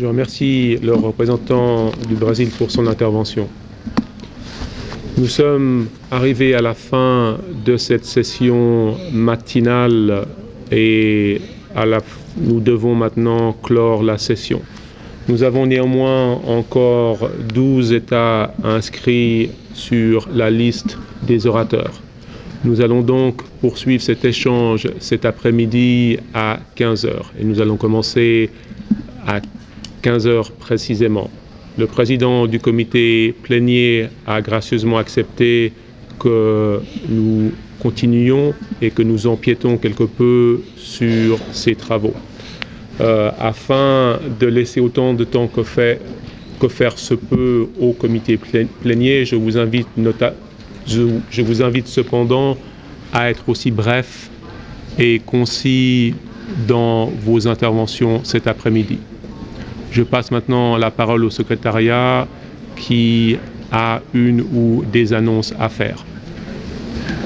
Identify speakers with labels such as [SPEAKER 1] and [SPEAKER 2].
[SPEAKER 1] Je remercie le représentant du Brésil pour son intervention. Nous sommes arrivés à la fin de cette session matinale et nous devons maintenant clore la session. Nous avons néanmoins encore 12 États inscrits sur la liste des orateurs. Nous allons donc poursuivre cet échange cet après-midi à 15 heures et nous allons commencer à 15 heures précisément. Le président du comité plénier a gracieusement accepté que nous continuions et que nous empiétons quelque peu sur ces travaux. Afin de laisser autant de temps que faire se peut au comité plénier, je vous invite cependant à être aussi bref et concis dans vos interventions cet après-midi. Je passe maintenant la parole au secrétariat qui a une ou des annonces à faire.